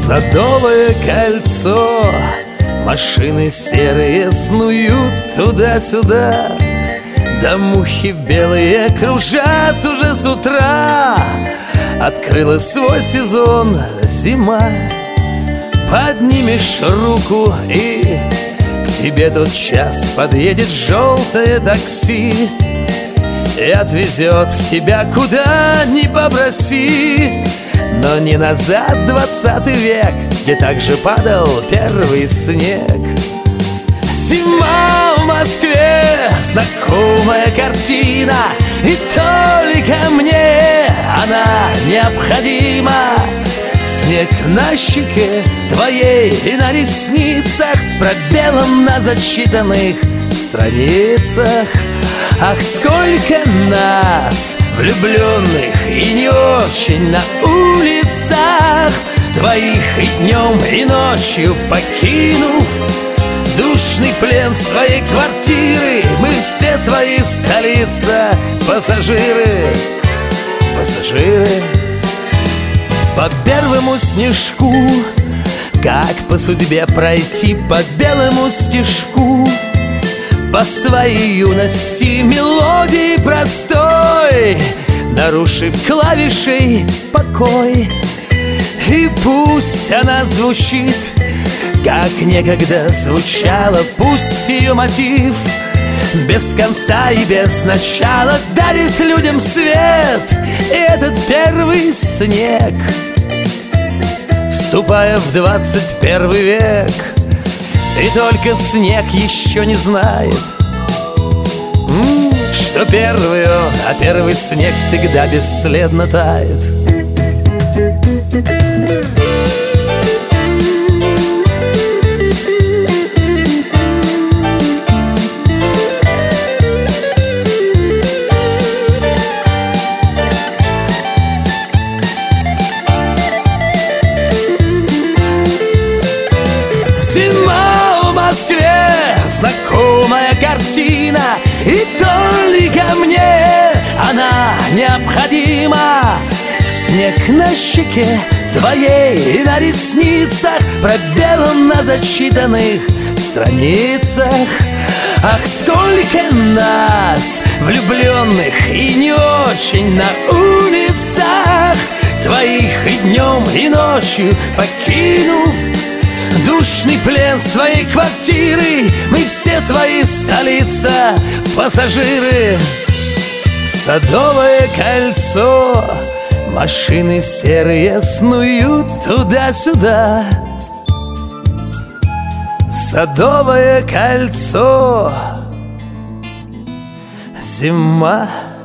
Садовое кольцо, машины серые снуют туда-сюда, да мухи белые кружат уже с утра. Открыла свой сезон зима. Поднимешь руку, и к тебе тотчас подъедет желтое такси и отвезет тебя куда ни попроси. Но не назад 20 век, где также падал первый снег. Зима в Москве, знакомая картина, и только мне она необходима. Снег на щеке твоей и на ресницах, пробелом на зачитанных страницах. Ах, сколько нас, влюбленных и не очень, на улицах твоих, и днем, и ночью покинув душный плен своей квартиры. Мы все твои, столица, пассажиры, пассажиры. По первому снежку, как по судьбе пройти по белому стежку, по своей юности мелодии простой, нарушив клавишей покой. И пусть она звучит, как некогда звучала, пусть ее мотив без конца и без начала дарит людям свет и этот первый снег. Вступая в 21 век, и только снег еще не знает, что первый он, а первый снег всегда бесследно тает. Зима в Москве, знакомая картина, и только мне она необходима. Снег на щеке твоей и на ресницах, пробелом на зачитанных страницах. Ах, сколько нас, влюбленных и не очень, на улицах твоих, и днем, и ночью покинув душный плен своей квартиры. Мы все твои, столица, пассажиры. Садовое кольцо, машины серые снуют туда-сюда. Садовое кольцо, зима